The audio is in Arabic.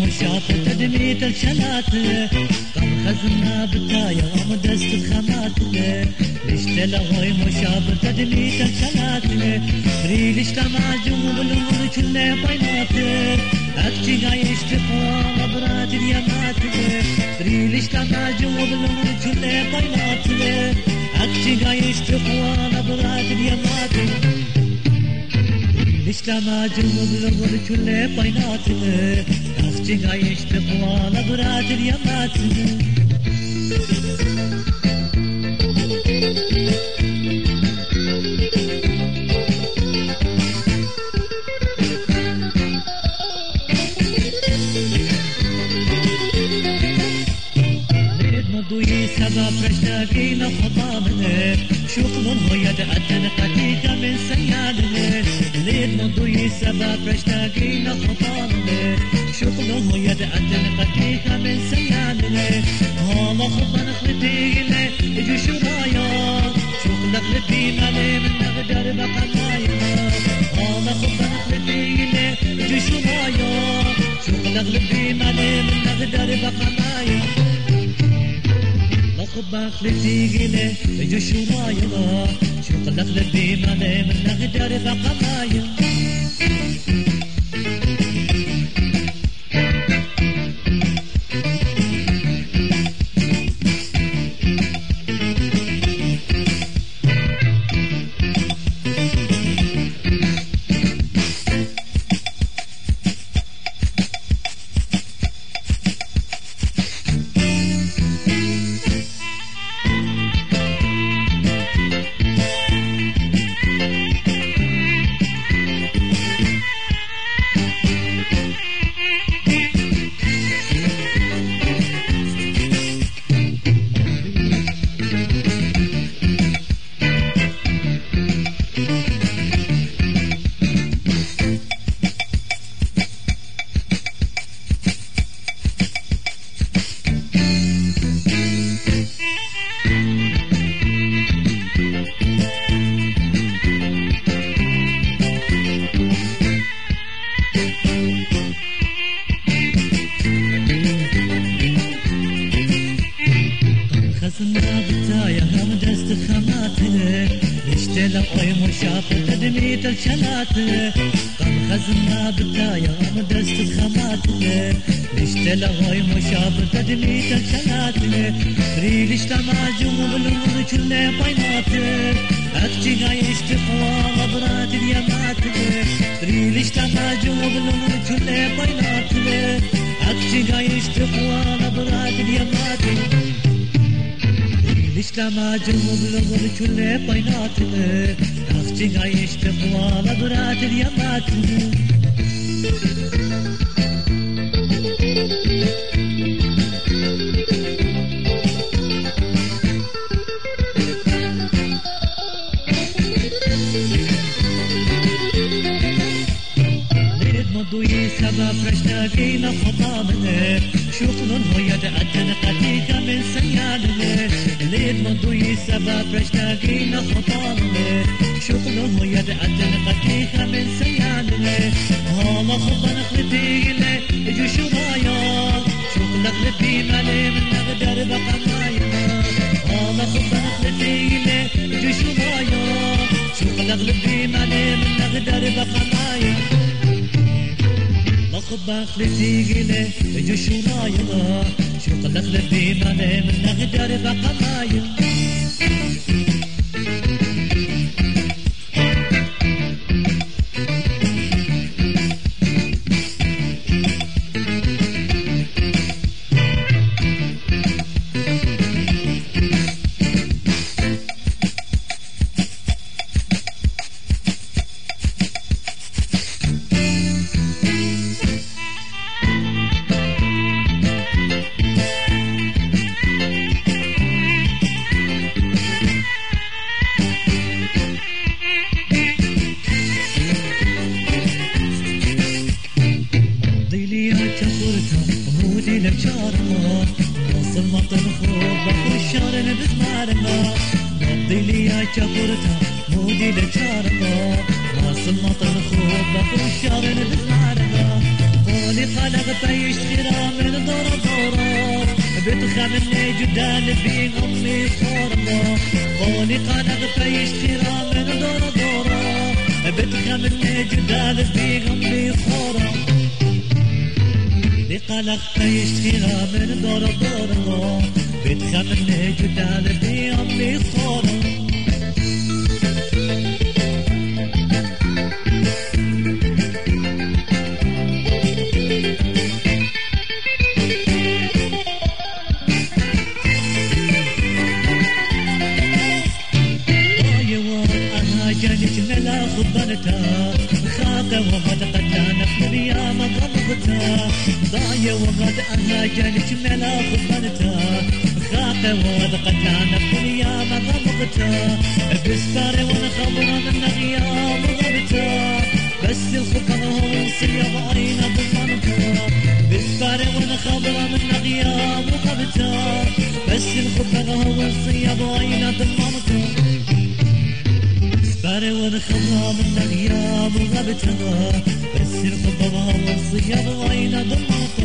مشافة تدميت الشلات قام خزنا بتايا مدست الخمات اشتلا هاي مشافة تدميت الشلات ريلش تماجم بالعمر كله بينات أكتي عايش تقوى مبرات اليمات ريلش تماجم بالعمر كله بينات أكتي عايش تقوى مبرات اليمات لما جنوب الأرض كله بيناتنا أختي عايش تقوى نبرات اليمات ليد مضوي سبب رشتاقينا خطامنا شغل هو يتأتن قتيقة من سيادنا ليد مضوي سبب رشتاقينا خطامنا شغل هو يتأتن قتيقة من سيادنا هاما خطنا خلتينا اجو شرايا شغلك لبينا لي من نقدر بقنايا هاما خطنا خلتينا اجو شرايا شغلك لبينا لي من نقدر بقنايا لخبا خلتينا اجو شرايا شغلك لبينا لي من نقدر بقنايا خزنا بتايا هم دست خماتنا اشتلا قوي مشافة تدميت الشلات قام خزنا بتايا هم دست خماتنا اشتلا قوي مشافة تدميت الشلات ريلش تماجم بالعمر كله بينات اكتي عايش تقوى مبرات اليمات ريلش تماجم بالعمر كله بينات اكتي عايش تقوى مبرات اليمات لما جنوب الأرض كله بيناتنا أختي عايش تقوى نبرات اليمات ليد مضوي سبب رشتاقينا خطامنا شغل هو يتأتن قتيقة من سيادنا ليد مضوي سبب رشتاقينا خطامنا شغل هو يتأتن قتيقة من سيادنا هاما خطنا خلتينا اجو شرايا شغلك لبينا لي من نقدر بقنايا هاما خطنا خلتينا اجو شرايا شغلك لبينا لي من نقدر بقنايا لخبا خلتينا اجو شرايا شغلك لبينا لي من نقدر بقنايا لك شارنا وصل مطر خوبك والشارن بزمارنا نضي لي يا شفرتها مودي لك شارنا وصل مطر خوبك والشارن بزمارنا قولي خلق بيشتري بتخمني جدال في أمي خورما قولي قنق فيشترى من دور دورا بتخمني جدال في أمي خورما لقلق فيشترى من دور دورا بتخمني جدال في أمي خورما جانت ملا خضنتها خاطة وغد قدانا في اليوم غمضتها ضاية وغد أنا جانت ملا خضنتها خاطة وغد قدانا في اليوم غمضتها بستاري وانا خبرة من غياب غمضتها بس الخطر هو نصيب عينا ضمنتها بستاري وانا خبرة من غياب غمضتها بس الخطر هو نصيب عينا ضمنتها باري ونخضها من غياب وغبتها بس الخطبها والصياب وعينا ضمها